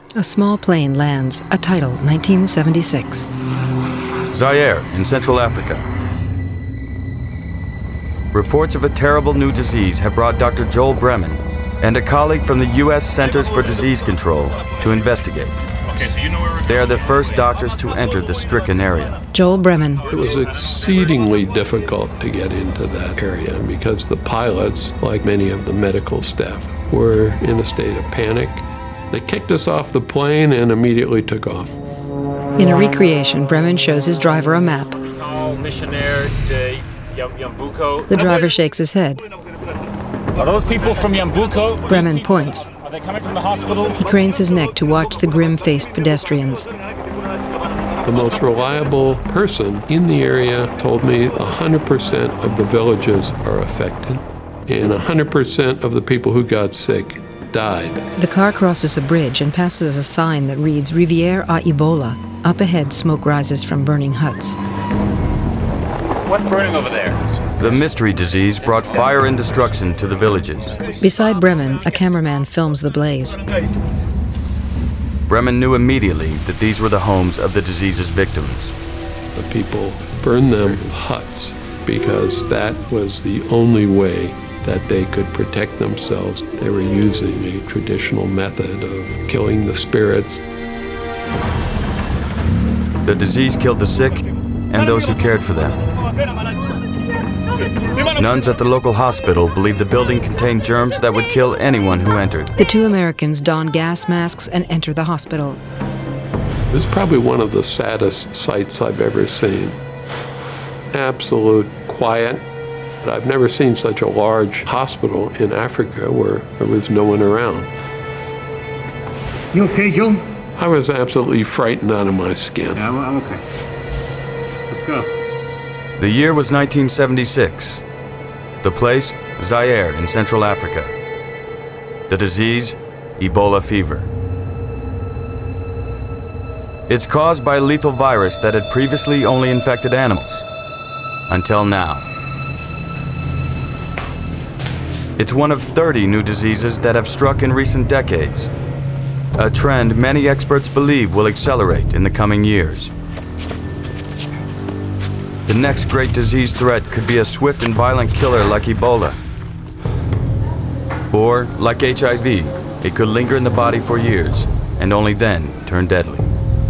A small plane lands. A title, 1976. Zaire, in Central Africa. Reports of a terrible new disease have brought Dr. Joel Bremen and a colleague from the U.S. Centers for Disease Control to investigate. They are the first doctors to enter the stricken area. Joel Bremen. It was exceedingly difficult to get into that area because the pilots, like many of the medical staff, were in a state of panic. They kicked us off the plane and immediately took off. In a recreation, Bremen shows his driver a map. The driver shakes his head. Are those people from Yambuco? Bremen points. Are they coming from the hospital? He cranes his neck to watch the grim-faced pedestrians. The most reliable person in the area told me 100% of the villages are affected, and 100% of the people who got sick died. The car crosses a bridge and passes a sign that reads Rivière à Ebola. Up ahead, smoke rises from burning huts. What's burning over there? The mystery disease brought fire and destruction to the villages. Beside Bremen, a cameraman films the blaze. Bremen knew immediately that these were the homes of the disease's victims. The people burned them huts because that was the only way that they could protect themselves. They were using a traditional method of killing the spirits. The disease killed the sick and those who cared for them. Nuns at the local hospital believed the building contained germs that would kill anyone who entered. The two Americans don gas masks and enter the hospital. It was probably one of the saddest sights I've ever seen. Absolute quiet. I've never seen such a large hospital in Africa where there was no one around. You okay, Joe? I was absolutely frightened out of my skin. Yeah, I'm okay. Let's go. The year was 1976. The place, Zaire in Central Africa. The disease, Ebola fever. It's caused by a lethal virus that had previously only infected animals. Until now. It's one of 30 new diseases that have struck in recent decades. A trend many experts believe will accelerate in the coming years. The next great disease threat could be a swift and violent killer like Ebola. Or, like HIV, it could linger in the body for years and only then turn deadly.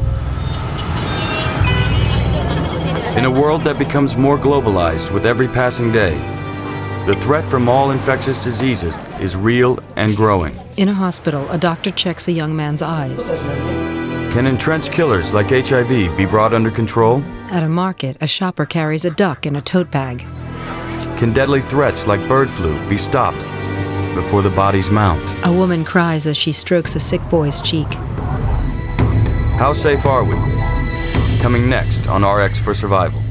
In a world that becomes more globalized with every passing day, the threat from all infectious diseases is real and growing. In a hospital, a doctor checks a young man's eyes. Can entrenched killers like HIV be brought under control? At a market, a shopper carries a duck in a tote bag. Can deadly threats like bird flu be stopped before the bodies mount? A woman cries as she strokes a sick boy's cheek. How safe are we? Coming next on RX for Survival.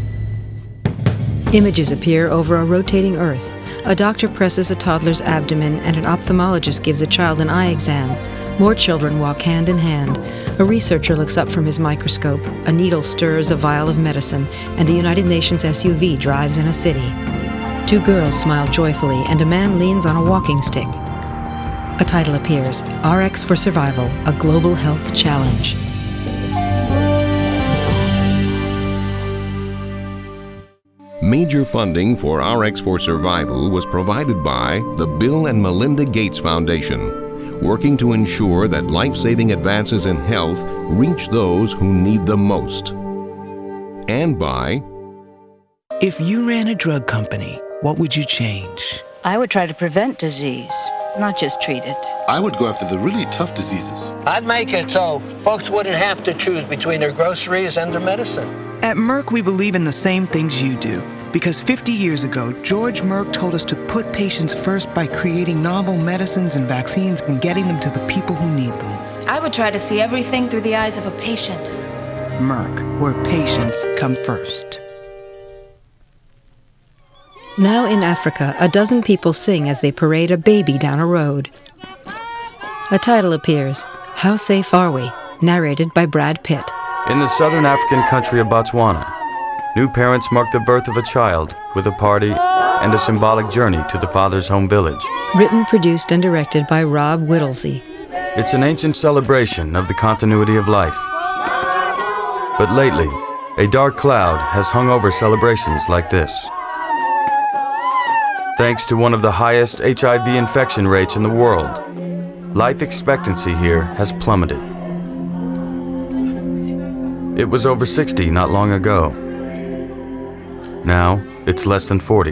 Images appear over a rotating earth. A doctor presses a toddler's abdomen and an ophthalmologist gives a child an eye exam. More children walk hand in hand. A researcher looks up from his microscope. A needle stirs a vial of medicine, and a United Nations SUV drives in a city. Two girls smile joyfully, and a man leans on a walking stick. A title appears, RX for Survival, a global health challenge. Major funding for RX for Survival was provided by the Bill and Melinda Gates Foundation, working to ensure that life-saving advances in health reach those who need them most. And by... If you ran a drug company, what would you change? I would try to prevent disease, not just treat it. I would go after the really tough diseases. I'd make it so folks wouldn't have to choose between their groceries and their medicine. At Merck, we believe in the same things you do. Because 50 years ago, George Merck told us to put patients first by creating novel medicines and vaccines and getting them to the people who need them. I would try to see everything through the eyes of a patient. Merck, where patients come first. Now in Africa, a dozen people sing as they parade a baby down a road. A title appears, How Safe Are We? Narrated by Brad Pitt. In the southern African country of Botswana, new parents mark the birth of a child with a party and a symbolic journey to the father's home village. Written, produced, and directed by Rob Whittlesey. It's an ancient celebration of the continuity of life. But lately, a dark cloud has hung over celebrations like this. Thanks to one of the highest HIV infection rates in the world, life expectancy here has plummeted. It was over 60 not long ago. Now, it's less than 40.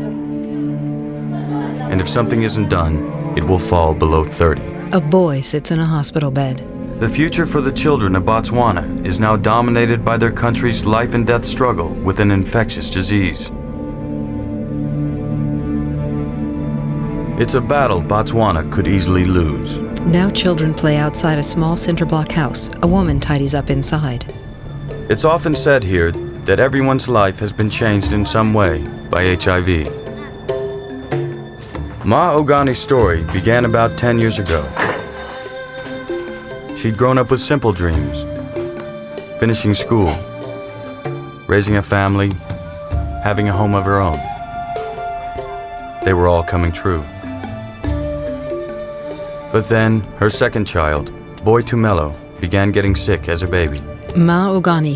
And if something isn't done, it will fall below 30. A boy sits in a hospital bed. The future for the children of Botswana is now dominated by their country's life and death struggle with an infectious disease. It's a battle Botswana could easily lose. Now children play outside a small cinder-block house. A woman tidies up inside. It's often said here that everyone's life has been changed in some way by HIV. Ma Ogani's story began about 10 years ago. She'd grown up with simple dreams, finishing school, raising a family, having a home of her own. They were all coming true. But then, her second child, Boy Tumelo, began getting sick as a baby. Ma Ogani.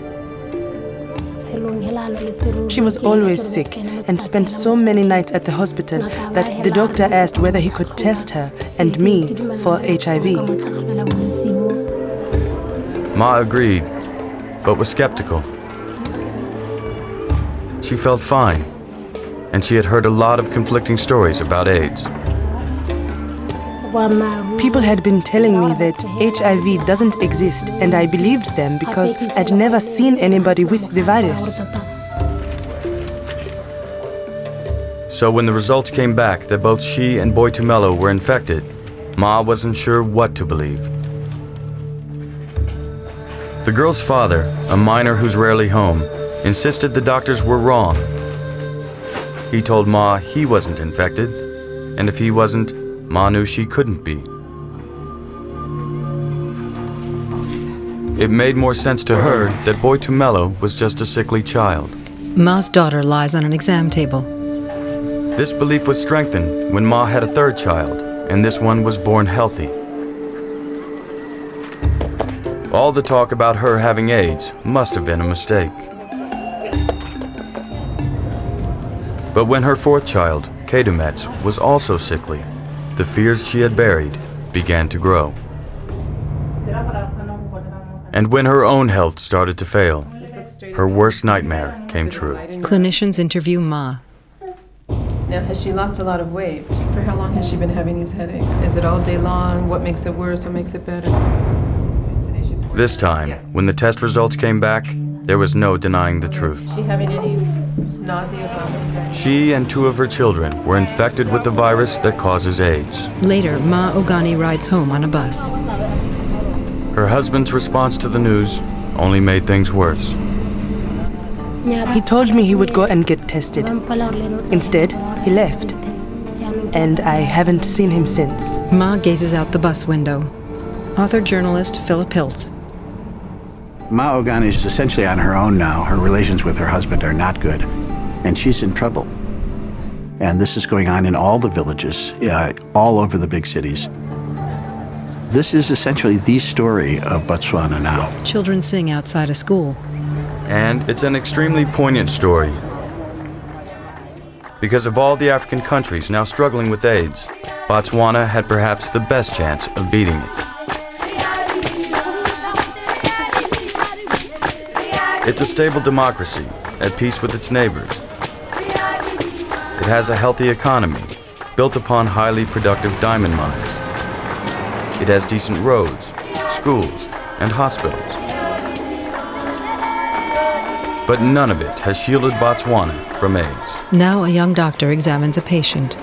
She was always sick and spent so many nights at the hospital that the doctor asked whether he could test her and me for HIV. Ma agreed, but was skeptical. She felt fine, and she had heard a lot of conflicting stories about AIDS. People had been telling me that HIV doesn't exist, and I believed them because I'd never seen anybody with the virus. So when the results came back that both she and Boy Tumelo were infected, Ma wasn't sure what to believe. The girl's father, a miner who's rarely home, insisted the doctors were wrong. He told Ma he wasn't infected, and if he wasn't, Ma knew she couldn't be. It made more sense to her that Boy Tumelo was just a sickly child. Ma's daughter lies on an exam table. This belief was strengthened when Ma had a third child, and this one was born healthy. All the talk about her having AIDS must have been a mistake. But when her fourth child, Kedumets, was also sickly, the fears she had buried began to grow. And when her own health started to fail, her worst nightmare came true. Clinicians interview Ma. Now, has she lost a lot of weight? For how long has she been having these headaches? Is it all day long? What makes it worse? What makes it better? This time, when the test results came back, there was no denying the truth. Is she having any nausea? She and two of her children were infected with the virus that causes AIDS. Later, Ma Ogani rides home on a bus. Her husband's response to the news only made things worse. He told me he would go and get tested. Instead, he left. And I haven't seen him since. Ma gazes out the bus window. Author-journalist Philip Hiltz. Ma Ogani is essentially on her own now. Her relations with her husband are not good, and she's in trouble. And this is going on in all the villages, all over the big cities. This is essentially the story of Botswana now. Children sing outside a school. And it's an extremely poignant story. Because of all the African countries now struggling with AIDS, Botswana had perhaps the best chance of beating it. It's a stable democracy, at peace with its neighbors. It has a healthy economy, built upon highly productive diamond mines. It has decent roads, schools, and hospitals. But none of it has shielded Botswana from AIDS. Now a young doctor examines a patient.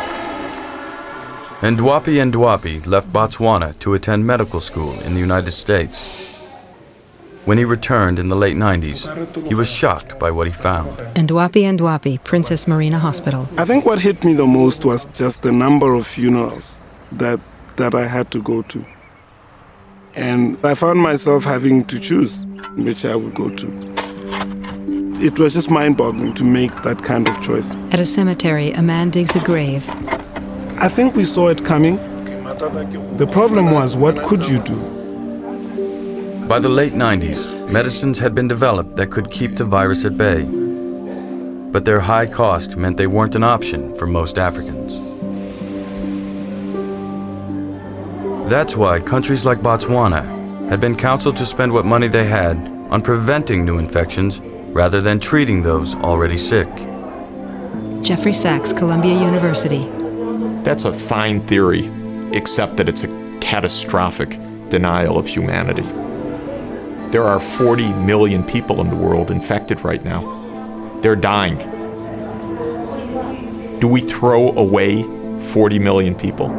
Ndwapi left Botswana to attend medical school in the United States. When he returned in the late 90s, he was shocked by what he found. Ndwapi, Princess Marina Hospital. I think what hit me the most was just the number of funerals that I had to go to. And I found myself having to choose which I would go to. It was just mind-boggling to make that kind of choice. At a cemetery, a man digs a grave. I think we saw it coming, The problem was, what could you do? By the late 90s, medicines had been developed that could keep the virus at bay. But their high cost meant they weren't an option for most Africans. That's why countries like Botswana had been counseled to spend what money they had on preventing new infections rather than treating those already sick. Jeffrey Sachs, Columbia University. That's a fine theory, except that it's a catastrophic denial of humanity. There are 40 million people in the world infected right now. They're dying. Do we throw away 40 million people?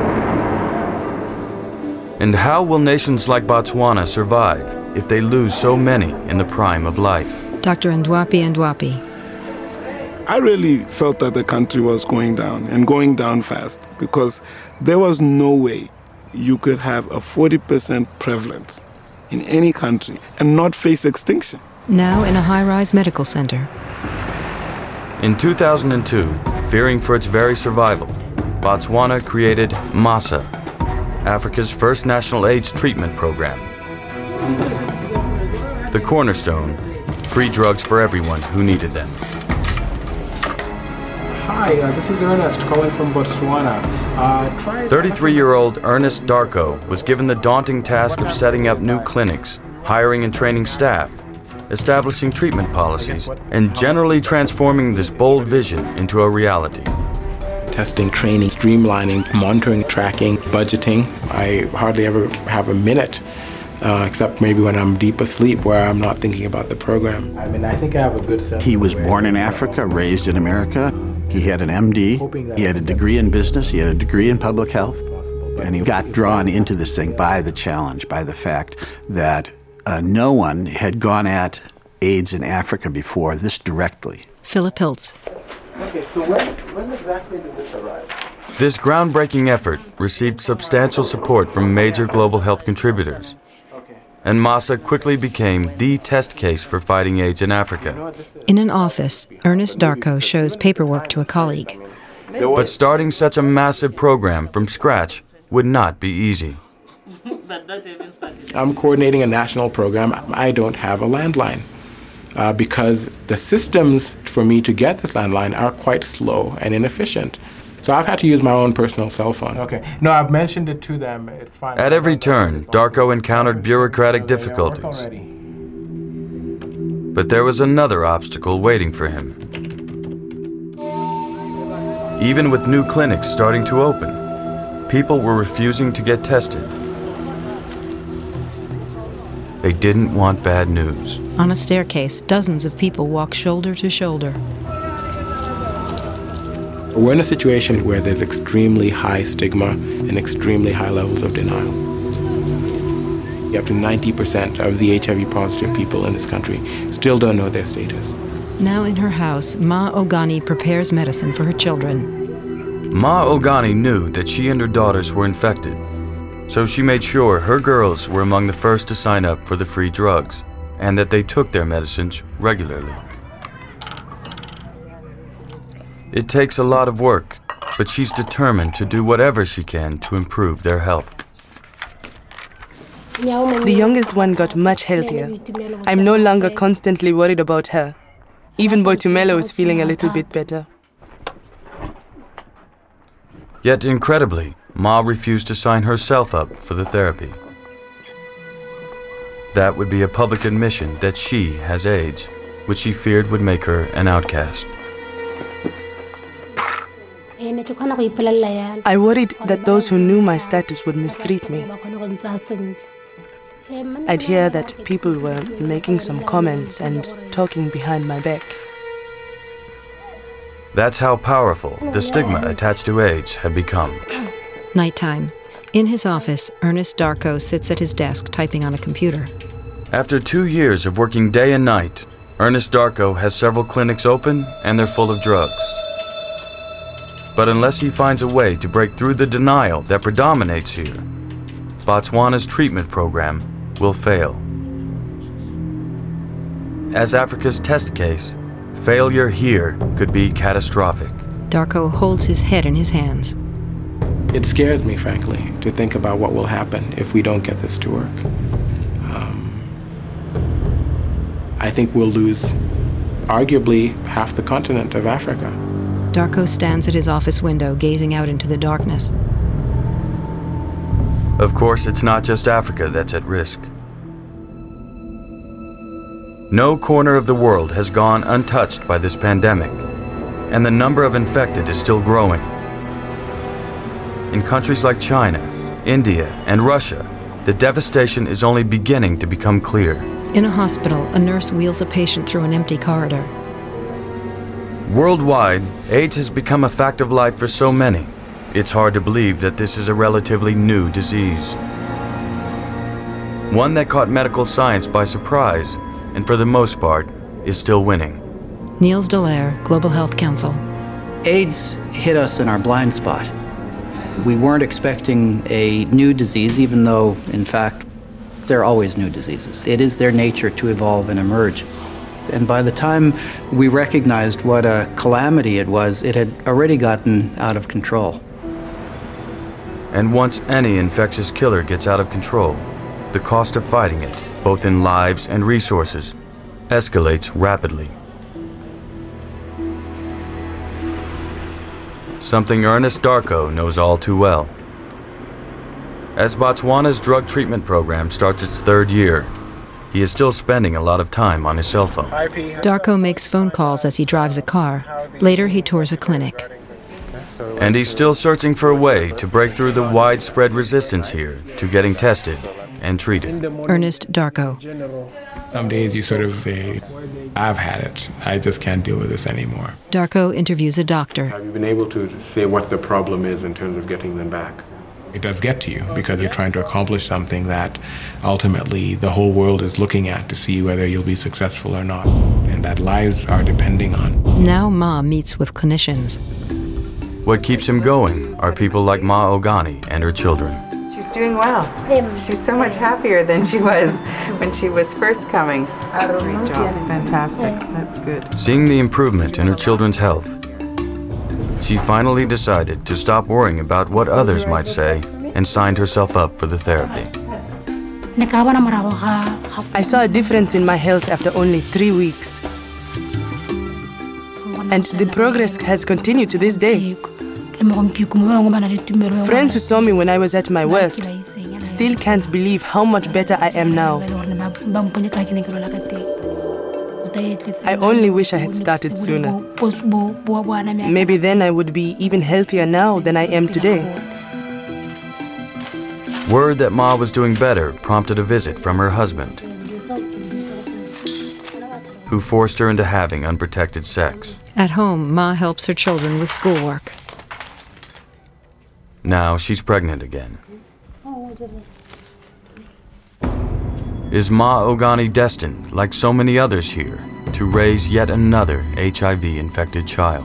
And how will nations like Botswana survive if they lose so many in the prime of life? Dr. Ndwapi. I really felt that the country was going down, and going down fast, because there was no way you could have a 40% prevalence in any country and not face extinction. Now in a high-rise medical center. In 2002, fearing for its very survival, Botswana created MASA, Africa's first national AIDS treatment program. The cornerstone, free drugs for everyone who needed them. Hi, this is Ernest calling from Botswana. 33-year-old Ernest Darko was given the daunting task of setting up new clinics, hiring and training staff, establishing treatment policies, and generally transforming this bold vision into a reality. Testing, training, streamlining, monitoring, tracking, budgeting. I hardly ever have a minute, except maybe when I'm deep asleep where I'm not thinking about the program. I think I have a good sense. He was born in Africa, raised in America. He had an MD, he had a degree in business, he had a degree in public health, and he got drawn into this thing by the challenge, by the fact that no one had gone at AIDS in Africa before this directly. Philip Hiltz. Okay, so when exactly did this arrive? This groundbreaking effort received substantial support from major global health contributors. And MASA quickly became the test case for fighting AIDS in Africa. In an office, Ernest Darko shows paperwork to a colleague. But starting such a massive program from scratch would not be easy. I'm coordinating a national program. I don't have a landline because the systems for me to get this landline are quite slow and inefficient. So I've had to use my own personal cell phone. Okay. No, I've mentioned it to them. It's fine. At every turn, Darko encountered bureaucratic difficulties. But there was another obstacle waiting for him. Even with new clinics starting to open, people were refusing to get tested. They didn't want bad news. On a staircase, dozens of people walk shoulder to shoulder. We're in a situation where there's extremely high stigma and extremely high levels of denial. Up to 90% of the HIV-positive people in this country still don't know their status. Now in her house, Ma Ogani prepares medicine for her children. Ma Ogani knew that she and her daughters were infected, so she made sure her girls were among the first to sign up for the free drugs, and that they took their medicines regularly. It takes a lot of work, but she's determined to do whatever she can to improve their health. The youngest one got much healthier. I'm no longer constantly worried about her. Even Boitumelo is feeling a little bit better. Yet incredibly, Ma refused to sign herself up for the therapy. That would be a public admission that she has AIDS, which she feared would make her an outcast. I worried that those who knew my status would mistreat me. I'd hear that people were making some comments and talking behind my back. That's how powerful the stigma attached to AIDS had become. Nighttime. In his office, Ernest Darko sits at his desk typing on a computer. After 2 years of working day and night, Ernest Darko has several clinics open and they're full of drugs. But unless he finds a way to break through the denial that predominates here, Botswana's treatment program will fail. As Africa's test case, failure here could be catastrophic. Darko holds his head in his hands. It scares me, frankly, to think about what will happen if we don't get this to work. I think we'll lose arguably half the continent of Africa. Darko stands at his office window, gazing out into the darkness. Of course, it's not just Africa that's at risk. No corner of the world has gone untouched by this pandemic, and the number of infected is still growing. In countries like China, India, and Russia, the devastation is only beginning to become clear. In a hospital, a nurse wheels a patient through an empty corridor. Worldwide, AIDS has become a fact of life for so many. It's hard to believe that this is a relatively new disease. One that caught medical science by surprise, and for the most part, is still winning. Niels Dallaire, Global Health Council. AIDS hit us in our blind spot. We weren't expecting a new disease, even though, in fact, there are always new diseases. It is their nature to evolve and emerge. And by the time we recognized what a calamity it was, it had already gotten out of control. And once any infectious killer gets out of control, the cost of fighting it, both in lives and resources, escalates rapidly. Something Ernest Darko knows all too well. As Botswana's drug treatment program starts its third year, he is still spending a lot of time on his cell phone. Darko makes phone calls as he drives a car. Later, he tours a clinic. And he's still searching for a way to break through the widespread resistance here to getting tested and treated. Ernest Darko. Some days you sort of say, I've had it. I just can't deal with this anymore. Darko interviews a doctor. Have you been able to say what the problem is in terms of getting them back? It does get to you because you're trying to accomplish something that ultimately the whole world is looking at to see whether you'll be successful or not, and that lives are depending on. Now Ma meets with clinicians. What keeps him going are people like Ma Ogani and her children. She's doing well. She's so much happier than she was when she was first coming. Great job. Fantastic. That's good. Seeing the improvement in her children's health, she finally decided to stop worrying about what others might say and signed herself up for the therapy. I saw a difference in my health after only 3 weeks. And the progress has continued to this day. Friends who saw me when I was at my worst still can't believe how much better I am now. I only wish I had started sooner. Maybe then I would be even healthier now than I am today. Word that Ma was doing better prompted a visit from her husband, who forced her into having unprotected sex. At home, Ma helps her children with schoolwork. Now she's pregnant again. Is Ma Ogani destined, like so many others here, to raise yet another HIV-infected child?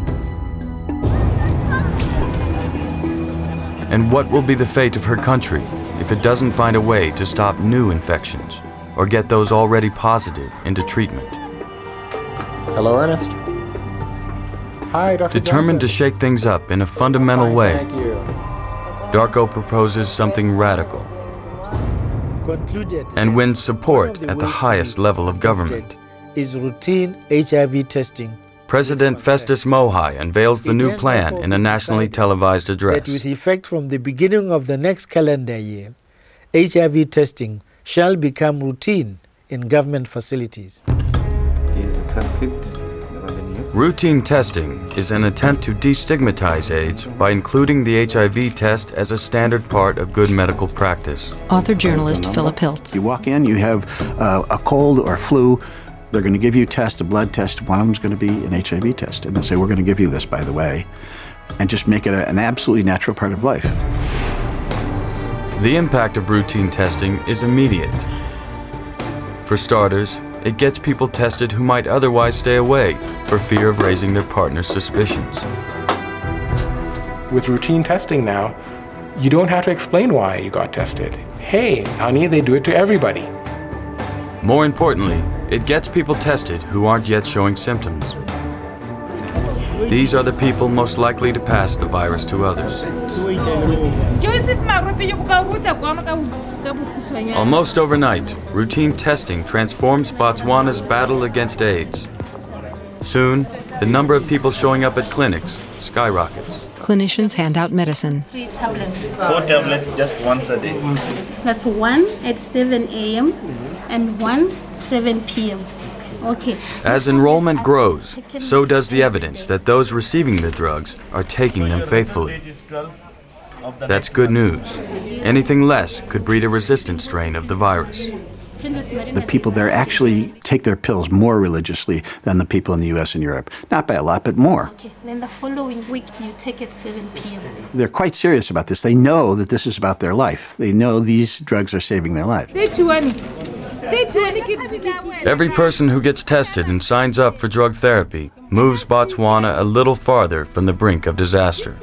And what will be the fate of her country if it doesn't find a way to stop new infections or get those already positive into treatment? Hello, Ernest. Hi, Dr. Determined Johnson. to shake things up in a fundamental way, Darko proposes something radical and wins support at the highest level of government. Is routine HIV testing. President Festus Mogae unveils the new plan in a nationally televised address. That with effect from the beginning of the next calendar year, HIV testing shall become routine in government facilities. Routine testing is an attempt to destigmatize AIDS by including the HIV test as a standard part of good medical practice. Author-journalist Philip Hiltz. You walk in, you have a cold or flu, they're going to give you a test, a blood test. One of them is going to be an HIV test. And they'll say, we're going to give you this, by the way, and just make it an absolutely natural part of life. The impact of routine testing is immediate. For starters, it gets people tested who might otherwise stay away for fear of raising their partner's suspicions. With routine testing now, you don't have to explain why you got tested. Hey, honey, they do it to everybody. More importantly, it gets people tested who aren't yet showing symptoms. These are the people most likely to pass the virus to others. Almost overnight, routine testing transforms Botswana's battle against AIDS. Soon, the number of people showing up at clinics skyrockets. Clinicians hand out medicine. 3 tablets. 4 tablets just once a day. That's 1 at 7 a.m. and 1 7 p.m. Okay. As enrollment grows, so does the evidence that those receiving the drugs are taking them faithfully. That's good news. Anything less could breed a resistant strain of the virus. The people there actually take their pills more religiously than the people in the U.S. and Europe. Not by a lot, but more. Okay. Then the following week, you take it 7 p.m. They're quite serious about this. They know that this is about their life. They know these drugs are saving their life. Every person who gets tested and signs up for drug therapy moves Botswana a little farther from the brink of disaster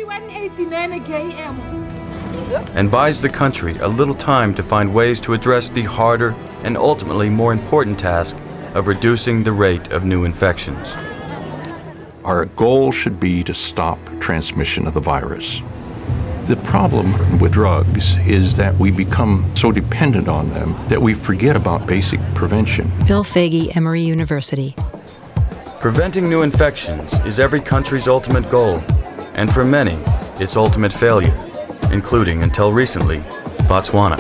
and buys the country a little time to find ways to address the harder and ultimately more important task of reducing the rate of new infections. Our goal should be to stop transmission of the virus. The problem with drugs is that we become so dependent on them that we forget about basic prevention. Bill Foege, Emory University. Preventing new infections is every country's ultimate goal, and for many, its ultimate failure, including, until recently, Botswana.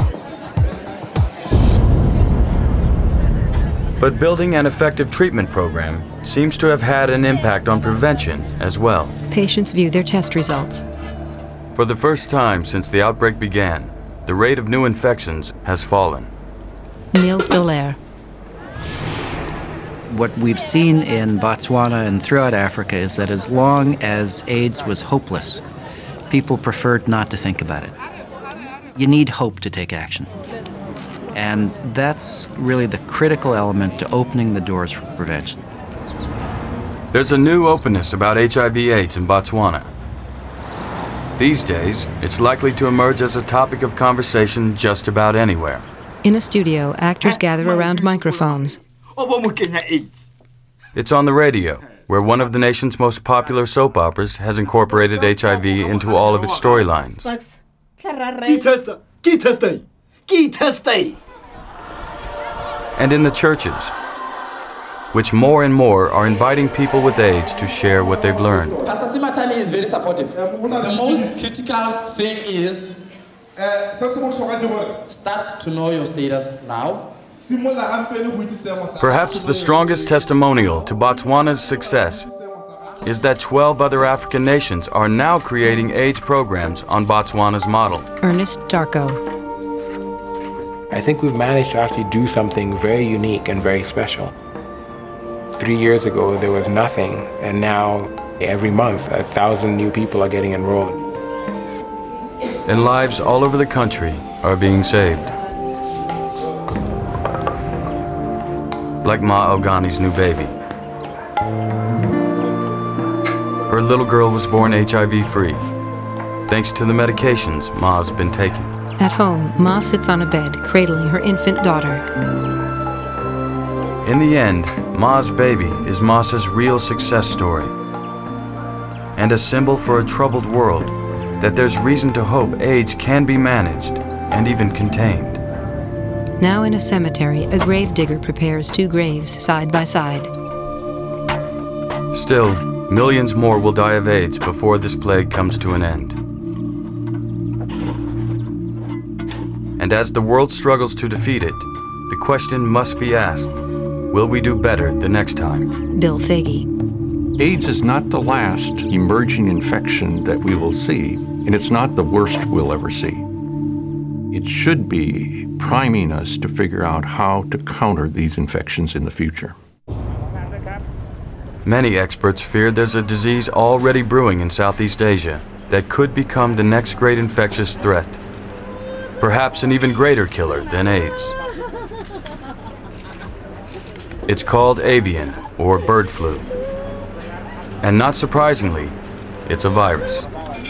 But building an effective treatment program seems to have had an impact on prevention as well. Patients view their test results. For the first time since the outbreak began, the rate of new infections has fallen. Niels Dollaire. What we've seen in Botswana and throughout Africa is that as long as AIDS was hopeless, people preferred not to think about it. You need hope to take action. And that's really the critical element to opening the doors for prevention. There's a new openness about HIV/AIDS in Botswana. These days, it's likely to emerge as a topic of conversation just about anywhere. In a studio, actors gather around microphones. It's on the radio, where one of the nation's most popular soap operas has incorporated HIV into all of its storylines. And in the churches, which more and more are inviting people with AIDS to share what they've learned. Pastor Simatani is very supportive. The most critical thing is start to know your status now. Perhaps the strongest testimonial to Botswana's success is that 12 other African nations are now creating AIDS programs on Botswana's model. Ernest Darko. I think we've managed to actually do something very unique and very special. 3 years ago, there was nothing, and now every month, 1,000 new people are getting enrolled. And lives all over the country are being saved. Like Ma Ogani's new baby. Her little girl was born HIV-free, thanks to the medications Ma's been taking. At home, Ma sits on a bed, cradling her infant daughter. In the end, Ma's baby is Masa's real success story, and a symbol for a troubled world that there's reason to hope AIDS can be managed and even contained. Now in a cemetery, a gravedigger prepares 2 graves side by side. Still, millions more will die of AIDS before this plague comes to an end. And as the world struggles to defeat it, the question must be asked, will we do better the next time? Bill Foege. AIDS is not the last emerging infection that we will see, and it's not the worst we'll ever see. It should be priming us to figure out how to counter these infections in the future. Many experts fear there's a disease already brewing in Southeast Asia that could become the next great infectious threat, perhaps an even greater killer than AIDS. It's called avian, or bird flu. And not surprisingly, it's a virus.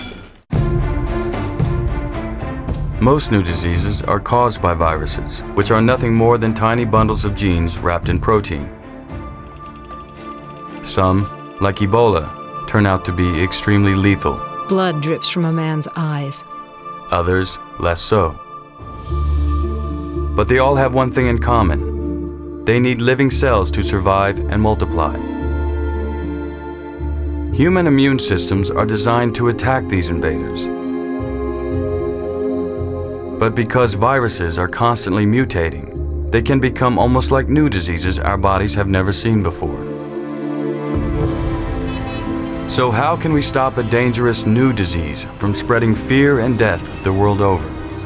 Most new diseases are caused by viruses, which are nothing more than tiny bundles of genes wrapped in protein. Some, like Ebola, turn out to be extremely lethal. Blood drips from a man's eyes. Others, less so. But they all have one thing in common. They need living cells to survive and multiply. Human immune systems are designed to attack these invaders. But because viruses are constantly mutating, they can become almost like new diseases our bodies have never seen before. So how can we stop a dangerous new disease from spreading fear and death the world over?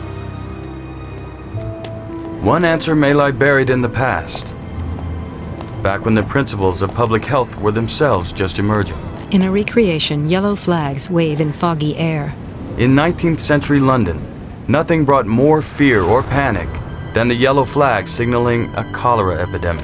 One answer may lie buried in the past, back when the principles of public health were themselves just emerging. In a recreation, yellow flags wave in foggy air. In 19th century London, nothing brought more fear or panic than the yellow flag signaling a cholera epidemic.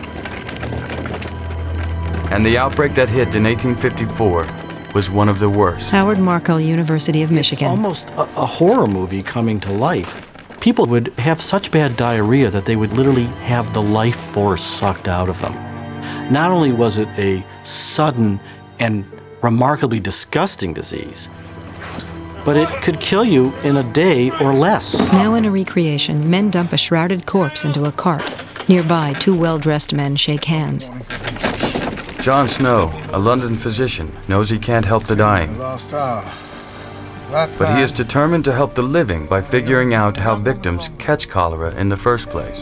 And the outbreak that hit in 1854 was one of the worst. Howard Markel, University of Michigan. It's almost a horror movie coming to life. People would have such bad diarrhea that they would literally have the life force sucked out of them. Not only was it a sudden and remarkably disgusting disease, but it could kill you in a day or less. Now in a recreation, men dump a shrouded corpse into a cart. Nearby, two well-dressed men shake hands. John Snow, a London physician, knows he can't help the dying. But he is determined to help the living by figuring out how victims catch cholera in the first place.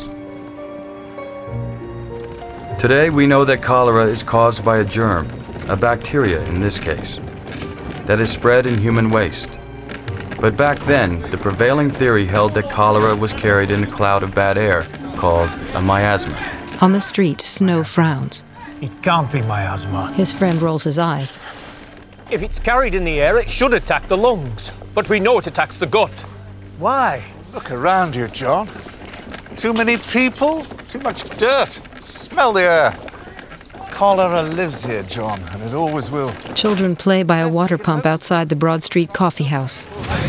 Today, we know that cholera is caused by a germ, a bacteria in this case, that is spread in human waste. But back then, the prevailing theory held that cholera was carried in a cloud of bad air called a miasma. On the street, Snow frowns. It can't be miasma. His friend rolls his eyes. If it's carried in the air, it should attack the lungs. But we know it attacks the gut. Why? Look around you, John. Too many people, too much dirt. Smell the air. Cholera lives here, John, and it always will. Children play by a water pump outside the Broad Street coffee house.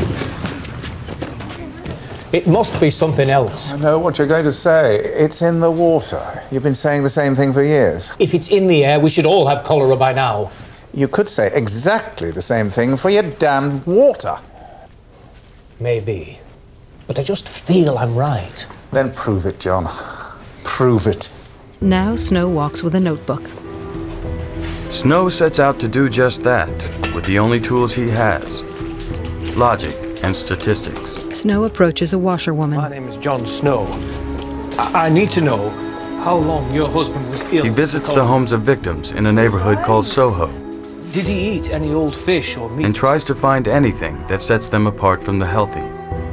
It must be something else. I know what you're going to say. It's in the water. You've been saying the same thing for years. If it's in the air, we should all have cholera by now. You could say exactly the same thing for your damned water. Maybe. But I just feel I'm right. Then prove it, John. Prove it. Now Snow walks with a notebook. Snow sets out to do just that, with the only tools he has: logic and statistics. Snow approaches a washerwoman. My name is John Snow. I need to know how long your husband was ill. He visits the homes of victims in a neighborhood called Soho. Did he eat any old fish or meat? And tries to find anything that sets them apart from the healthy.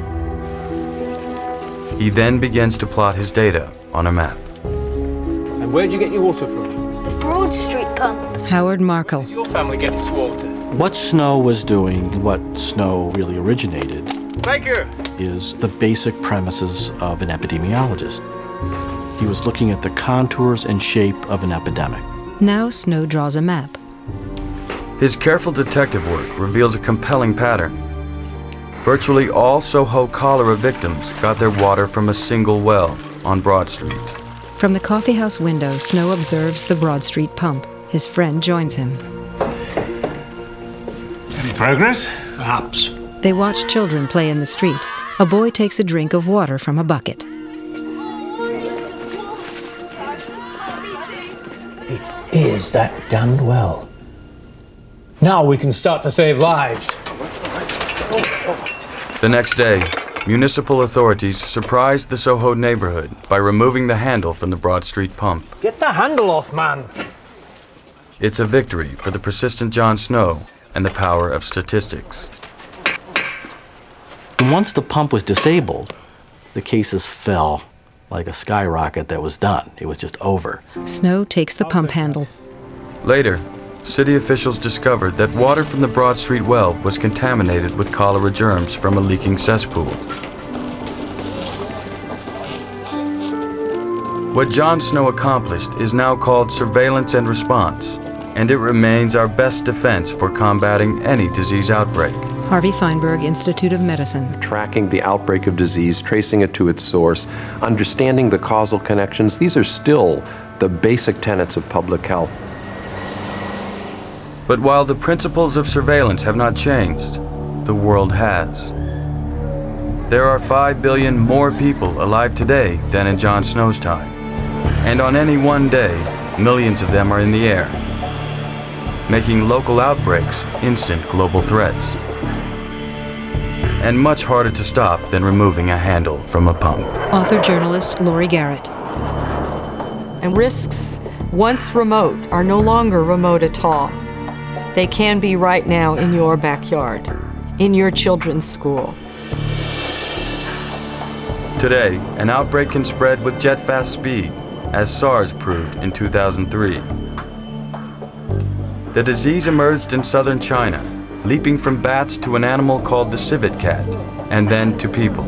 He then begins to plot his data on a map. And where'd you get your water from? The Broad Street pump. Howard Markel. Does your family get its water? What Snow was doing, what Snow really originated, Thank you. is the basic premises of an epidemiologist. He was looking at the contours and shape of an epidemic. Now Snow draws a map. His careful detective work reveals a compelling pattern. Virtually all Soho cholera victims got their water from a single well on Broad Street. From the coffeehouse window, Snow observes the Broad Street pump. His friend joins him. Any progress? Perhaps. They watch children play in the street. A boy takes a drink of water from a bucket. It is that damned well. Now we can start to save lives. The next day, municipal authorities surprised the Soho neighborhood by removing the handle from the Broad Street pump. Get the handle off, man. It's a victory for the persistent John Snow and the power of statistics. And once the pump was disabled, the cases fell like a skyrocket that was done. It was just over. Snow takes the pump handle. Later, city officials discovered that water from the Broad Street well was contaminated with cholera germs from a leaking cesspool. What John Snow accomplished is now called surveillance and response, and it remains our best defense for combating any disease outbreak. Harvey Feinberg, Institute of Medicine. Tracking the outbreak of disease, tracing it to its source, understanding the causal connections, these are still the basic tenets of public health. But while the principles of surveillance have not changed, the world has. There are 5 billion more people alive today than in Jon Snow's time. And on any one day, millions of them are in the air, making local outbreaks instant global threats. And much harder to stop than removing a handle from a pump. Author-journalist Laurie Garrett. And risks, once remote, are no longer remote at all. They can be right now in your backyard, in your children's school. Today, an outbreak can spread with jet-fast speed, as SARS proved in 2003. The disease emerged in southern China, leaping from bats to an animal called the civet cat, and then to people.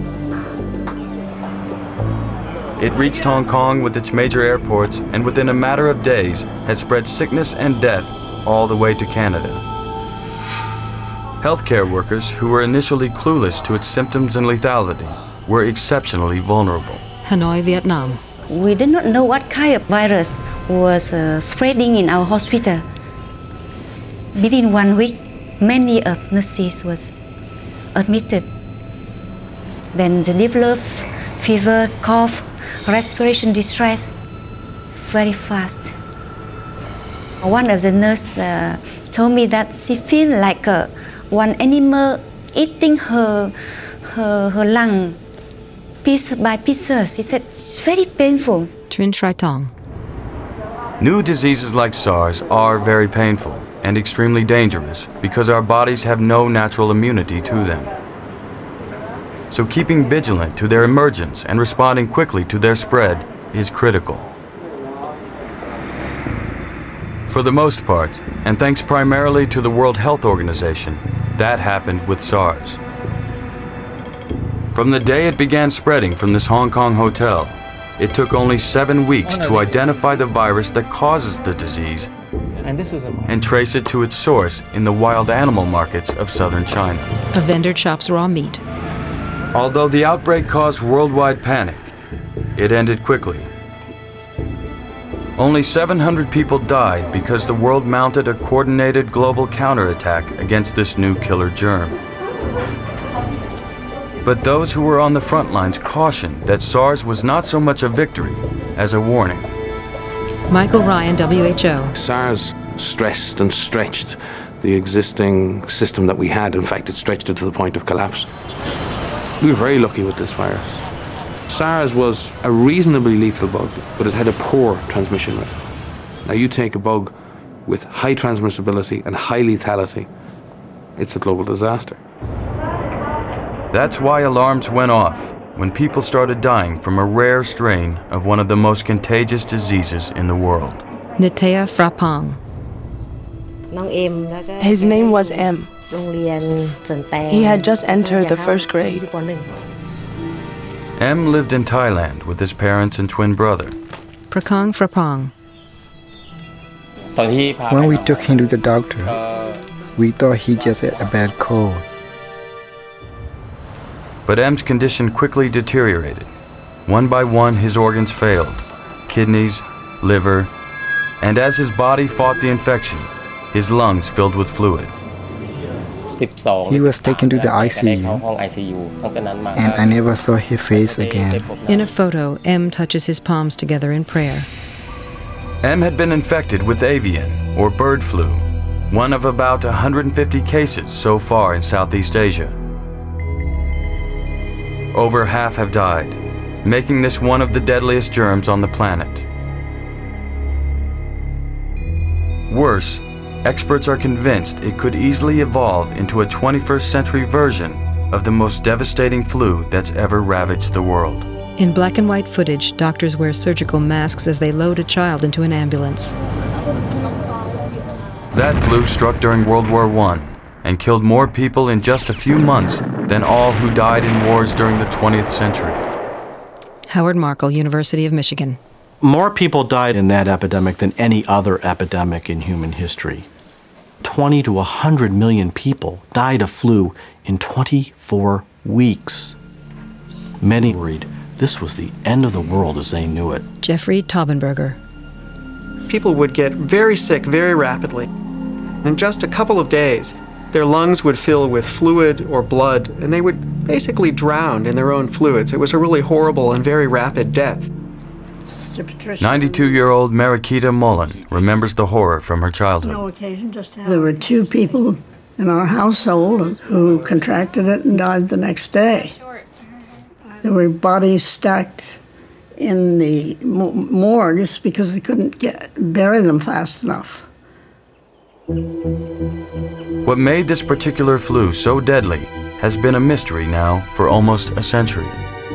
It reached Hong Kong with its major airports, and within a matter of days has spread sickness and death all the way to Canada. Healthcare workers who were initially clueless to its symptoms and lethality were exceptionally vulnerable. Hanoi, Vietnam. We did not know what kind of virus was spreading in our hospital. Within 1 week, many of nurses was admitted. Then they developed fever, cough, respiration distress very fast. One of the nurses told me that she feels like one animal eating her lung piece by piece. She said it's very painful. Trinh Truy Tong. New diseases like SARS are very painful and extremely dangerous because our bodies have no natural immunity to them. So keeping vigilant to their emergence and responding quickly to their spread is critical. For the most part, and thanks primarily to the World Health Organization, that happened with SARS. From the day it began spreading from this Hong Kong hotel, it took only 7 weeks to identify the virus that causes the disease and trace it to its source in the wild animal markets of southern China. A vendor chops raw meat. Although the outbreak caused worldwide panic, it ended quickly. Only 700 people died because the world mounted a coordinated global counterattack against this new killer germ. But those who were on the front lines cautioned that SARS was not so much a victory as a warning. Michael Ryan, WHO. SARS stressed and stretched the existing system that we had. In fact, it stretched it to the point of collapse. We were very lucky with this virus. SARS was a reasonably lethal bug, but it had a poor transmission rate. Now you take a bug with high transmissibility and high lethality, it's a global disaster. That's why alarms went off when people started dying from a rare strain of one of the most contagious diseases in the world. Nitea Frappang. His name was M. He had just entered the first grade. M lived in Thailand with his parents and twin brother. Prakang Frappang. When we took him to the doctor, we thought he just had a bad cold. But M's condition quickly deteriorated. One by one, his organs failed, kidneys, liver, and as his body fought the infection, his lungs filled with fluid. He was taken to the ICU, and I never saw his face again. In a photo, M touches his palms together in prayer. M had been infected with avian, or bird flu, one of about 150 cases so far in Southeast Asia. Over half have died, making this one of the deadliest germs on the planet. Worse, experts are convinced it could easily evolve into a 21st century version of the most devastating flu that's ever ravaged the world. In black and white footage, doctors wear surgical masks as they load a child into an ambulance. That flu struck during World War I and killed more people in just a few months than all who died in wars during the 20th century. Howard Markle, University of Michigan. More people died in that epidemic than any other epidemic in human history. 20 to 100 million people died of flu in 24 weeks. Many worried this was the end of the world as they knew it. Jeffrey Taubenberger. People would get very sick very rapidly. In just a couple of days, their lungs would fill with fluid or blood, and they would basically drown in their own fluids. It was a really horrible and very rapid death. 92-year-old Mariquita Mullen remembers the horror from her childhood. There were 2 people in our household who contracted it and died the next day. There were bodies stacked in the morgues because they couldn't bury them fast enough. What made this particular flu so deadly has been a mystery now for almost a century.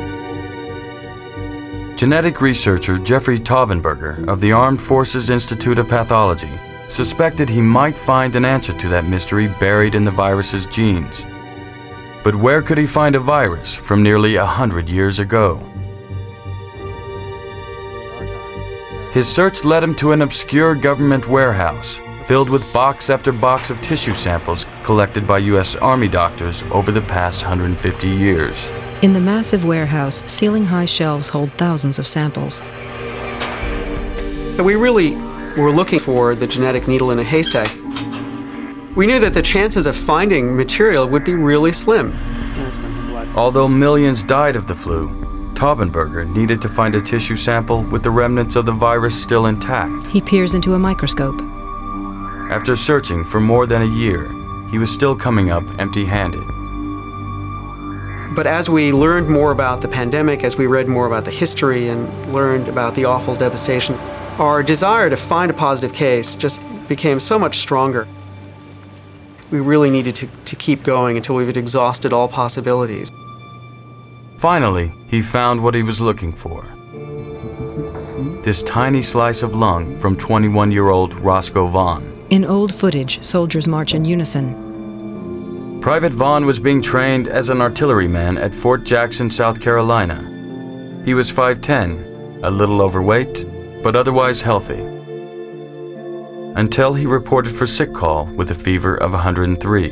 Genetic researcher Jeffrey Taubenberger of the Armed Forces Institute of Pathology suspected he might find an answer to that mystery buried in the virus's genes. But where could he find a virus from nearly 100 years ago? His search led him to an obscure government warehouse filled with box after box of tissue samples collected by U.S. Army doctors over the past 150 years. In the massive warehouse, ceiling-high shelves hold thousands of samples. We really were looking for the genetic needle in a haystack. We knew that the chances of finding material would be really slim. Although millions died of the flu, Taubenberger needed to find a tissue sample with the remnants of the virus still intact. He peers into a microscope. After searching for more than a year, he was still coming up empty-handed. But as we learned more about the pandemic, as we read more about the history and learned about the awful devastation, our desire to find a positive case just became so much stronger. We really needed to keep going until we had exhausted all possibilities. Finally, he found what he was looking for. This tiny slice of lung from 21-year-old Roscoe Vaughn. In old footage, soldiers march in unison. Private Vaughn was being trained as an artilleryman at Fort Jackson, South Carolina. He was 5'10", a little overweight, but otherwise healthy. Until he reported for sick call with a fever of 103.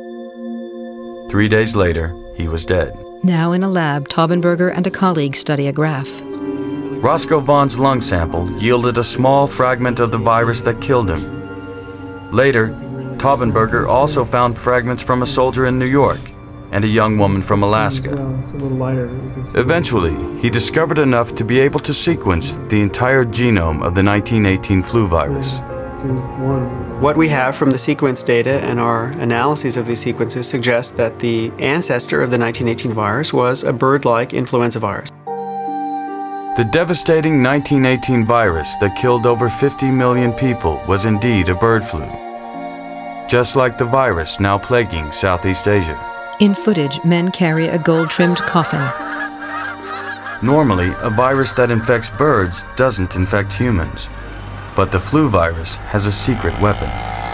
3 days later, he was dead. Now in a lab, Taubenberger and a colleague study a graph. Roscoe Vaughn's lung sample yielded a small fragment of the virus that killed him. Later, Taubenberger also found fragments from a soldier in New York and a young woman from Alaska. Eventually, he discovered enough to be able to sequence the entire genome of the 1918 flu virus. What we have from the sequence data and our analyses of these sequences suggests that the ancestor of the 1918 virus was a bird-like influenza virus. The devastating 1918 virus that killed over 50 million people was indeed a bird flu, just like the virus now plaguing Southeast Asia. In footage, men carry a gold-trimmed coffin. Normally, a virus that infects birds doesn't infect humans, but the flu virus has a secret weapon.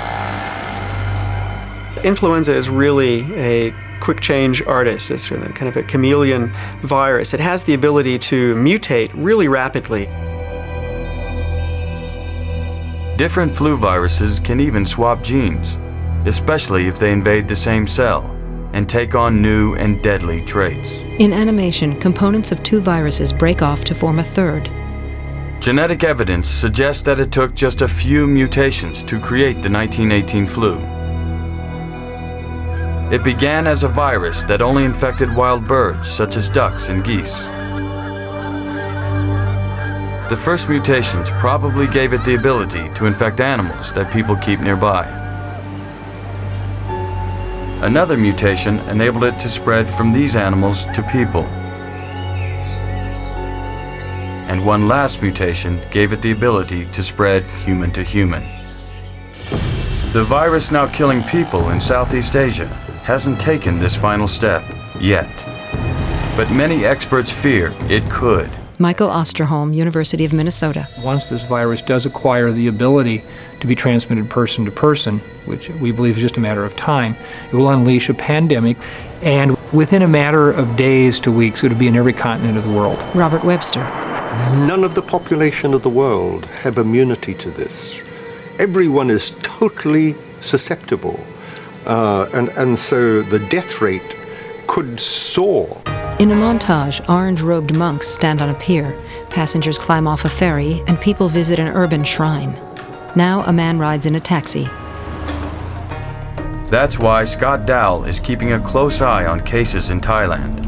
Influenza is really a quick change artist. It's kind of a chameleon virus. It has the ability to mutate really rapidly. Different flu viruses can even swap genes, especially if they invade the same cell and take on new and deadly traits. In animation, components of 2 viruses break off to form a third. Genetic evidence suggests that it took just a few mutations to create the 1918 flu. It began as a virus that only infected wild birds, such as ducks and geese. The first mutations probably gave it the ability to infect animals that people keep nearby. Another mutation enabled it to spread from these animals to people. And one last mutation gave it the ability to spread human to human. The virus now killing people in Southeast Asia hasn't taken this final step yet, but many experts fear it could. Michael Osterholm, University of Minnesota. Once this virus does acquire the ability to be transmitted person to person, which we believe is just a matter of time, it will unleash a pandemic, and within a matter of days to weeks, it would be in every continent of the world. Robert Webster. None of the population of the world have immunity to this. Everyone is totally susceptible. And so the death rate could soar. In a montage, orange-robed monks stand on a pier, passengers climb off a ferry, and people visit an urban shrine. Now a man rides in a taxi. That's why Scott Dowell is keeping a close eye on cases in Thailand.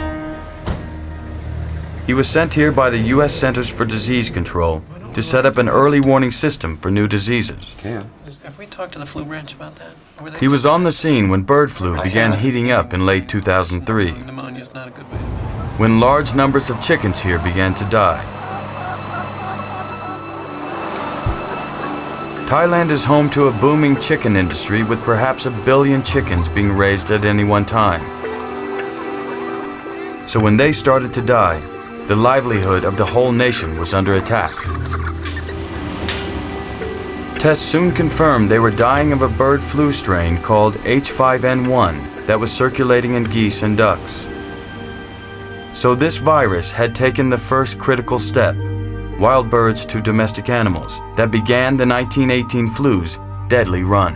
He was sent here by the U.S. Centers for Disease Control to set up an early warning system for new diseases. Have we talked to the flu branch about that? He was on the scene when bird flu began heating up in late 2003, Pneumonia's not a good way. when large numbers of chickens here began to die. Thailand is home to a booming chicken industry with perhaps 1 billion chickens being raised at any one time. So when they started to die, the livelihood of the whole nation was under attack. Tests soon confirmed they were dying of a bird flu strain called H5N1 that was circulating in geese and ducks. So this virus had taken the first critical step, wild birds to domestic animals, that began the 1918 flu's deadly run.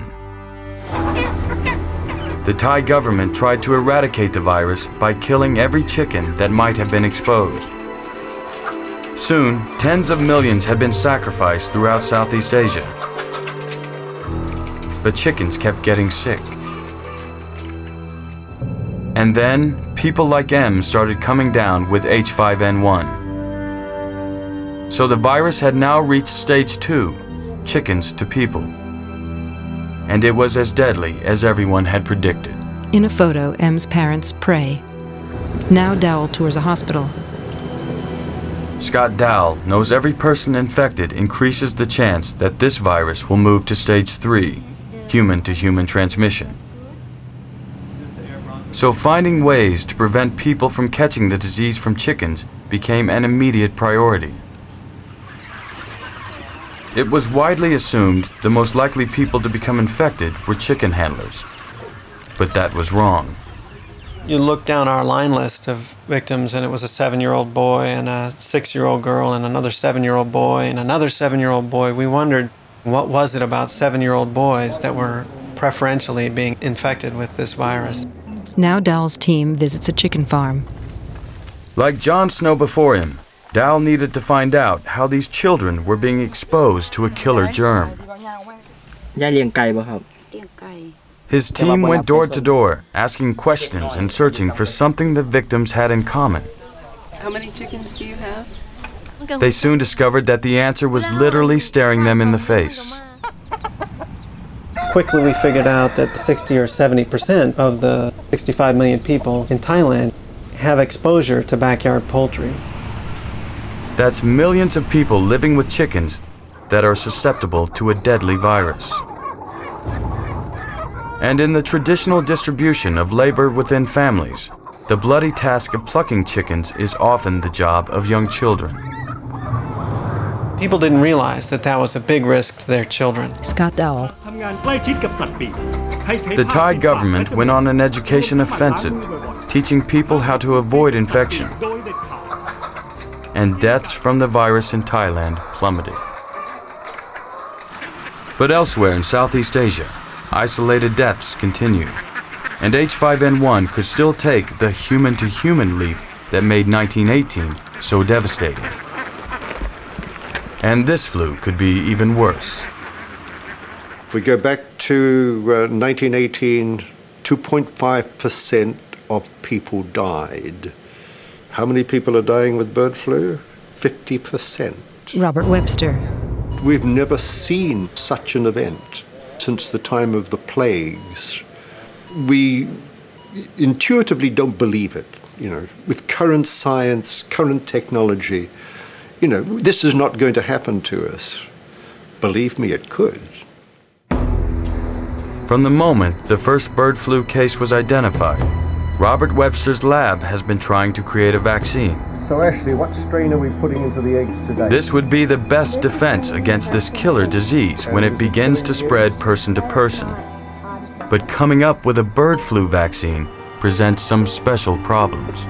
The Thai government tried to eradicate the virus by killing every chicken that might have been exposed. Soon, tens of millions had been sacrificed throughout Southeast Asia. But chickens kept getting sick. And then, people like M started coming down with H5N1. So the virus had now reached stage 2, chickens to people. And it was as deadly as everyone had predicted. In a photo, M's parents pray. Now Dowell tours a hospital. Scott Dowell knows every person infected increases the chance that this virus will move to stage 3, human-to-human transmission. So finding ways to prevent people from catching the disease from chickens became an immediate priority. It was widely assumed the most likely people to become infected were chicken handlers. But that was wrong. You look down our line list of victims, and it was a 7-year-old boy and a 6-year-old girl and another 7-year-old boy and another 7-year-old boy. We wondered, what was it about 7-year-old boys that were preferentially being infected with this virus? Now Dowell's team visits a chicken farm. Like John Snow before him, Dowell needed to find out how these children were being exposed to a killer germ. His team went door to door, asking questions and searching for something the victims had in common. How many chickens do you have? They soon discovered that the answer was literally staring them in the face. Quickly we figured out that 60 or 70% of the 65 million people in Thailand have exposure to backyard poultry. That's millions of people living with chickens that are susceptible to a deadly virus. And in the traditional distribution of labor within families, the bloody task of plucking chickens is often the job of young children. People didn't realize that that was a big risk to their children. Scott Dowell. The Thai government went on an education offensive, teaching people how to avoid infection. And deaths from the virus in Thailand plummeted. But elsewhere in Southeast Asia, isolated deaths continue, and H5N1 could still take the human-to-human leap that made 1918 so devastating. And this flu could be even worse. If we go back to 1918, 2.5% of people died. How many people are dying with bird flu? 50%. Robert Webster. We've never seen such an event since the time of the plagues. We intuitively don't believe it. With current science, current technology, this is not going to happen to us. Believe me, it could. From the moment the first bird flu case was identified, Robert Webster's lab has been trying to create a vaccine. So Ashley, what strain are we putting into the eggs today? This would be the best defense against this killer disease when it begins to spread person to person. But coming up with a bird flu vaccine presents some special problems.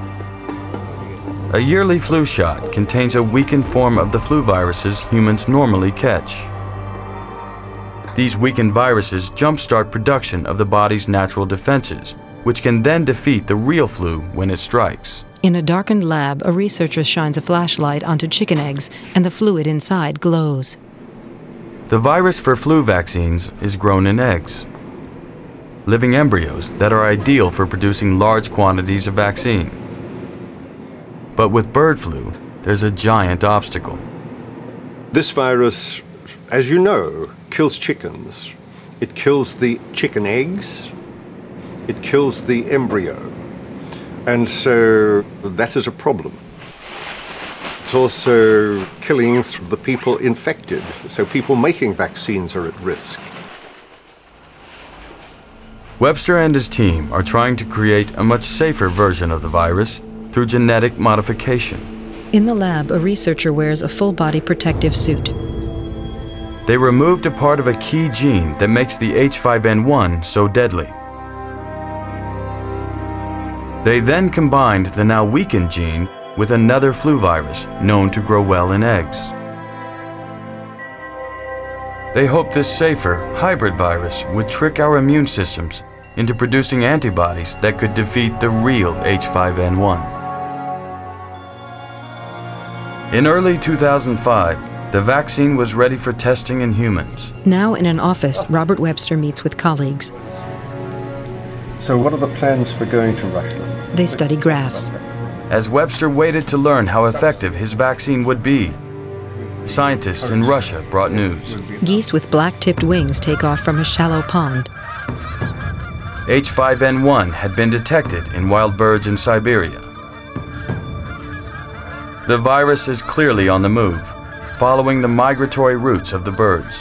A yearly flu shot contains a weakened form of the flu viruses humans normally catch. These weakened viruses jumpstart production of the body's natural defenses, which can then defeat the real flu when it strikes. In a darkened lab, a researcher shines a flashlight onto chicken eggs, and the fluid inside glows. The virus for flu vaccines is grown in eggs. living embryos that are ideal for producing large quantities of vaccine. But with bird flu, there's a giant obstacle. This virus, as you know, kills chickens. It kills the chicken eggs. It kills the embryo. And so that is a problem. It's also killing the people infected, so people making vaccines are at risk. Webster and his team are trying to create a much safer version of the virus through genetic modification. In the lab, a researcher wears a full-body protective suit. They removed a part of a key gene that makes the H5N1 so deadly. They then combined the now weakened gene with another flu virus known to grow well in eggs. They hoped this safer, hybrid virus would trick our immune systems into producing antibodies that could defeat the real H5N1. In early 2005, the vaccine was ready for testing in humans. Now in an office, Robert Webster meets with colleagues. So what are the plans for going to Russia? They study graphs. As Webster waited to learn how effective his vaccine would be, scientists in Russia brought news. Geese with black-tipped wings take off from a shallow pond. H5N1 had been detected in wild birds in Siberia. The virus is clearly on the move, following the migratory routes of the birds.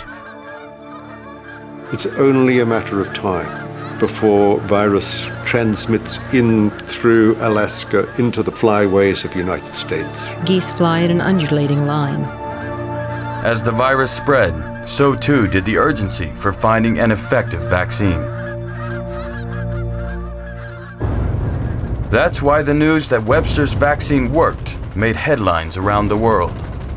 It's only a matter of time before virus transmits in through Alaska into the flyways of the United States. Geese fly in an undulating line. As the virus spread, so too did the urgency for finding an effective vaccine. That's why the news that Webster's vaccine worked made headlines around the world.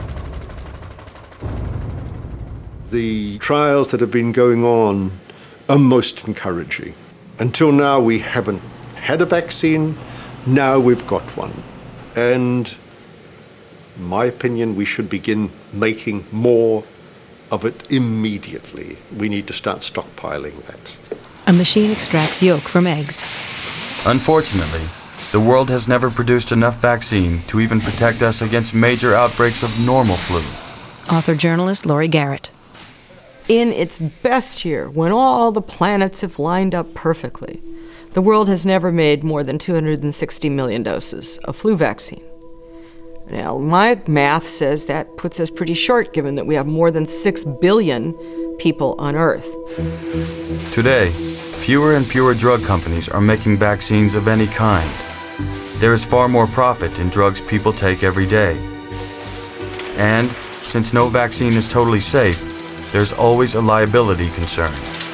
The trials that have been going on are most encouraging. Until now, we haven't had a vaccine. Now we've got one. And in my opinion, we should begin making more of it immediately. We need to start stockpiling that. A machine extracts yolk from eggs. Unfortunately, the world has never produced enough vaccine to even protect us against major outbreaks of normal flu. Author-journalist Laurie Garrett. In its best year, when all the planets have lined up perfectly, the world has never made more than 260 million doses of flu vaccine. Now, my math says that puts us pretty short, given that we have more than 6 billion people on Earth. Today, fewer and fewer drug companies are making vaccines of any kind. There is far more profit in drugs people take every day. And since no vaccine is totally safe, there's always a liability concern.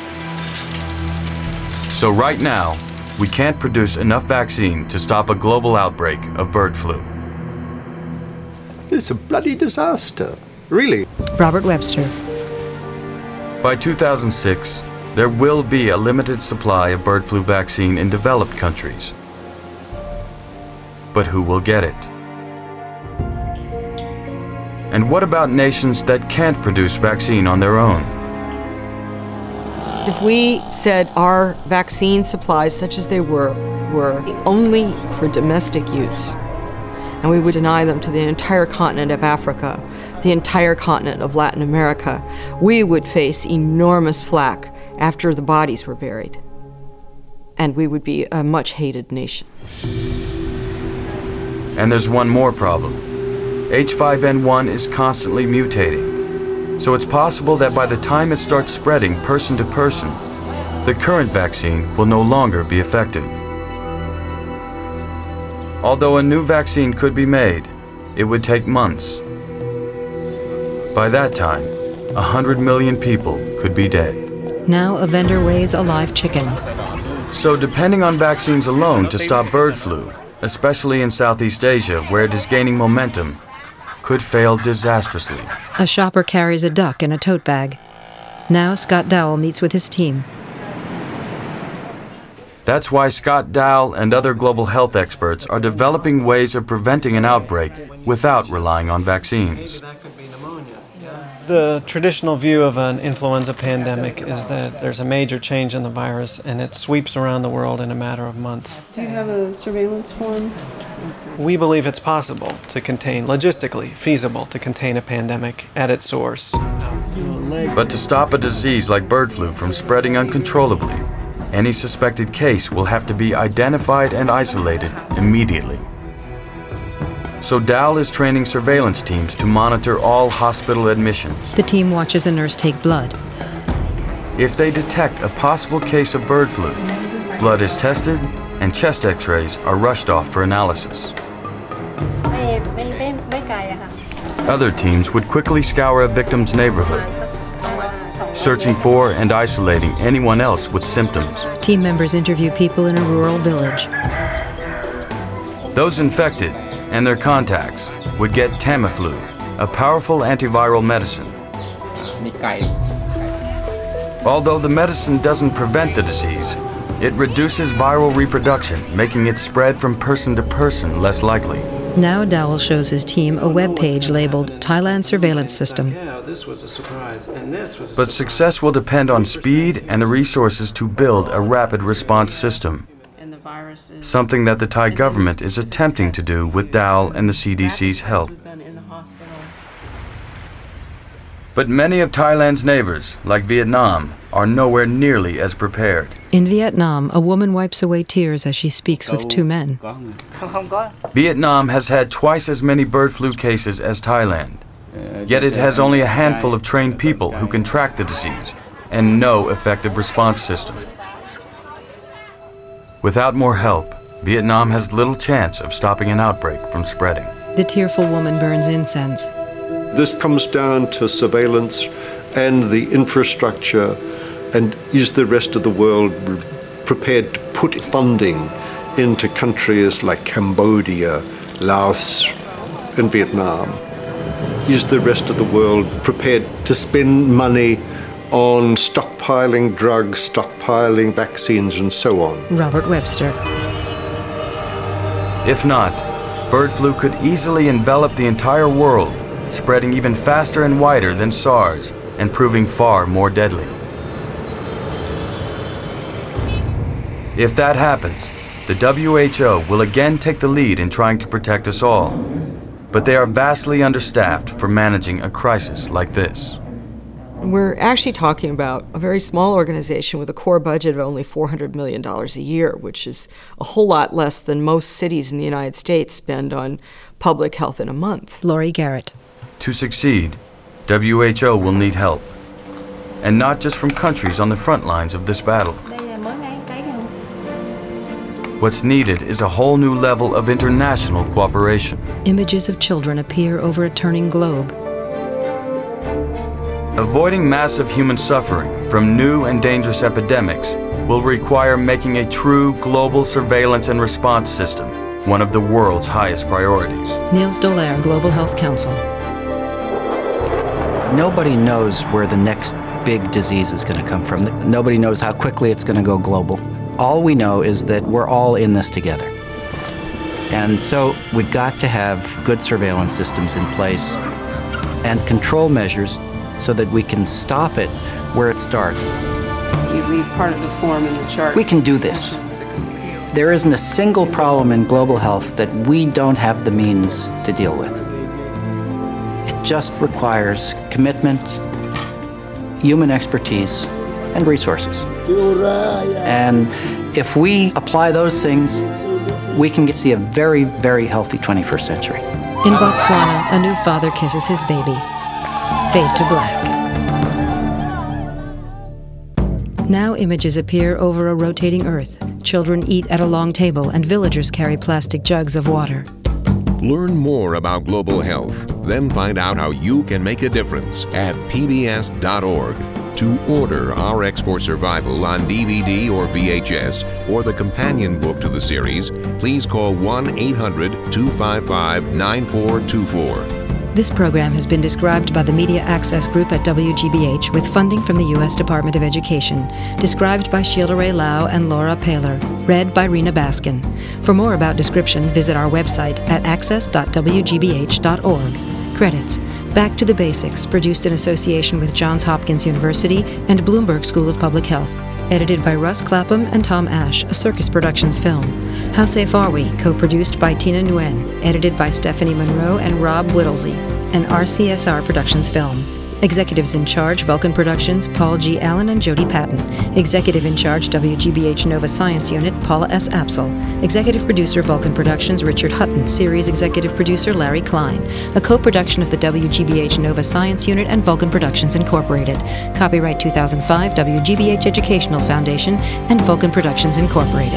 So right now, we can't produce enough vaccine to stop a global outbreak of bird flu. It's a bloody disaster, really. Robert Webster. By 2006, there will be a limited supply of bird flu vaccine in developed countries. But who will get it? And what about nations that can't produce vaccine on their own? If we said our vaccine supplies, such as they were only for domestic use, and we would deny them to the entire continent of Africa, the entire continent of Latin America, we would face enormous flack after the bodies were buried. And we would be a much hated nation. And there's one more problem. H5N1 is constantly mutating, so it's possible that by the time it starts spreading person to person, the current vaccine will no longer be effective. Although a new vaccine could be made, it would take months. By that time, 100 million people could be dead. Now a vendor weighs a live chicken. So depending on vaccines alone to stop bird flu, especially in Southeast Asia where it is gaining momentum, could fail disastrously. A shopper carries a duck in a tote bag. Now Scott Dowell meets with his team. That's why Scott Dowell and other global health experts are developing ways of preventing an outbreak without relying on vaccines. The traditional view of an influenza pandemic is that there's a major change in the virus and it sweeps around the world in a matter of months. Do you have a surveillance form? We believe it's possible to contain, logistically feasible to contain a pandemic at its source. But to stop a disease like bird flu from spreading uncontrollably, any suspected case will have to be identified and isolated immediately. So Dal is training surveillance teams to monitor all hospital admissions. The team watches a nurse take blood. If they detect a possible case of bird flu, blood is tested and chest x-rays are rushed off for analysis. Other teams would quickly scour a victim's neighborhood, searching for and isolating anyone else with symptoms. Team members interview people in a rural village. Those infected and their contacts would get Tamiflu, a powerful antiviral medicine. Although the medicine doesn't prevent the disease, it reduces viral reproduction, making its spread from person to person less likely. Now Dowell shows his team a web page labeled Thailand Surveillance System. Yeah, this was a surprise, and this was a But success will depend on speed and the resources to build a rapid response system. Something that the Thai government is attempting to do with Dowell and the CDC's help. But many of Thailand's neighbors, like Vietnam, are nowhere nearly as prepared. In Vietnam, a woman wipes away tears as she speaks with two men. Vietnam has had twice as many bird flu cases as Thailand. Yet it has only a handful of trained people who can track the disease and no effective response system. Without more help, Vietnam has little chance of stopping an outbreak from spreading. The tearful woman burns incense. This comes down to surveillance and the infrastructure, and is the rest of the world prepared to put funding into countries like Cambodia, Laos, and Vietnam? Is the rest of the world prepared to spend money on stockpiling drugs, stockpiling vaccines, and so on? Robert Webster. If not, bird flu could easily envelop the entire world, spreading even faster and wider than SARS and proving far more deadly. If that happens, the WHO will again take the lead in trying to protect us all. But they are vastly understaffed for managing a crisis like this. We're actually talking about a very small organization with a core budget of only $400 million a year, which is a whole lot less than most cities in the United States spend on public health in a month. Laurie Garrett. To succeed, WHO will need help. And not just from countries on the front lines of this battle. What's needed is a whole new level of international cooperation. Images of children appear over a turning globe. Avoiding massive human suffering from new and dangerous epidemics will require making a true global surveillance and response system one of the world's highest priorities. Niels Dollaire, Global Health Council. Nobody knows where the next big disease is going to come from. Nobody knows how quickly it's going to go global. All we know is that we're all in this together. And so we've got to have good surveillance systems in place and control measures so that we can stop it where it starts. You leave part of the form in the chart. We can do this. There isn't a single problem in global health that we don't have the means to deal with. It just requires commitment, human expertise, and resources. And if we apply those things, we can see a very, very healthy 21st century. In Botswana, a new father kisses his baby. Fade to black. Now images appear over a rotating earth. Children eat at a long table and villagers carry plastic jugs of water. Learn more about global health, then find out how you can make a difference at pbs.org. To order RX for Survival on DVD or VHS, or the companion book to the series, please call 1-800-255-9424. This program has been described by the Media Access Group at WGBH with funding from the U.S. Department of Education. Described by Sheila Ray Lau and Laura Paler. Read by Rena Baskin. For more about description, visit our website at access.wgbh.org. Credits: Back to the Basics, produced in association with Johns Hopkins University and Bloomberg School of Public Health. Edited by Russ Clapham and Tom Ash, a Circus Productions film. How Safe Are We? Co-produced by Tina Nguyen. Edited by Stephanie Monroe and Rob Whittlesey. An RCSR Productions film. Executives in charge, Vulcan Productions, Paul G. Allen and Jody Patton. Executive in charge, WGBH Nova Science Unit, Paula S. Apsel. Executive producer, Vulcan Productions, Richard Hutton. Series executive producer, Larry Klein. A co-production of the WGBH Nova Science Unit and Vulcan Productions Incorporated. Copyright 2005, WGBH Educational Foundation and Vulcan Productions Incorporated.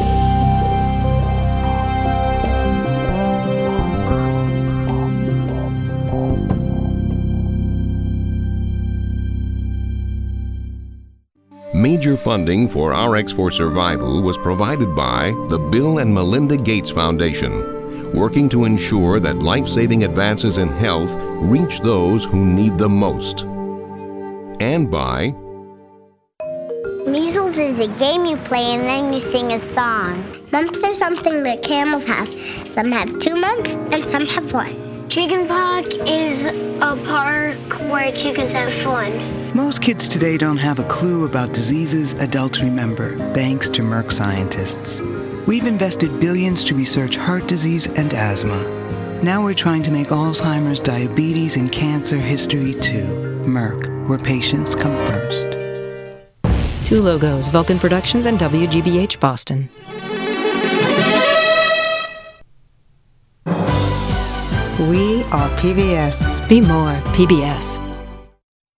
Major funding for RX for Survival was provided by the Bill and Melinda Gates Foundation, working to ensure that life-saving advances in health reach those who need them most. And by Measles is a game you play and then you sing a song. Mumps are something that camels have. Some have 2 mumps and some have 1. Chickenpox is a park where chickens have fun. Most kids today don't have a clue about diseases adults remember, thanks to Merck scientists. We've invested billions to research heart disease and asthma. Now we're trying to make Alzheimer's, diabetes, and cancer history too. Merck, where patients come first. 2 logos, Vulcan Productions and WGBH Boston. We are PBS. Be more PBS.